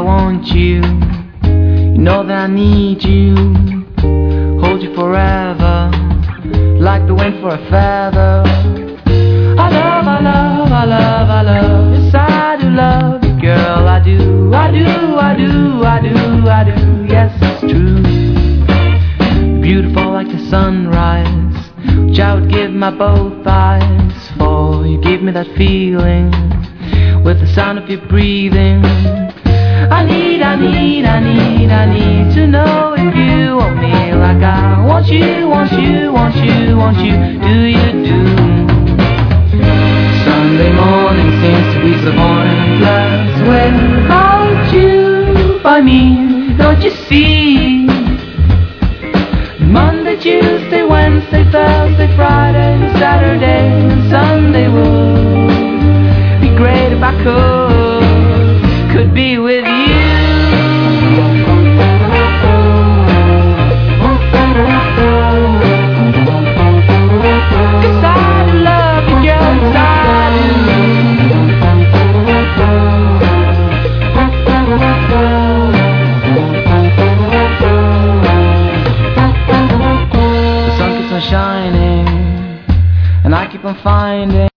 want you. You know that I need you. Hold you forever, like the wind for a feather. I love, I love, I love, I love. Yes, I do love you, girl. I do, I do, I do, I do, I do. Yes, it's true. Beautiful like the sunrise, which I would give my both eyes for. You give me that feeling with the sound of your breathing. I need, I need, I need, I need to know if you want me like I want you, want you, want you, want you. Do you do? Sunday morning seems to be so pointless without you by me. Don't you see? Monday, Tuesday, Wednesday, Thursday, Friday, Saturday, and Sunday would be great if I could be with you. Cause I do love you, girl, cause I do. The sun keeps on shining, and I keep on finding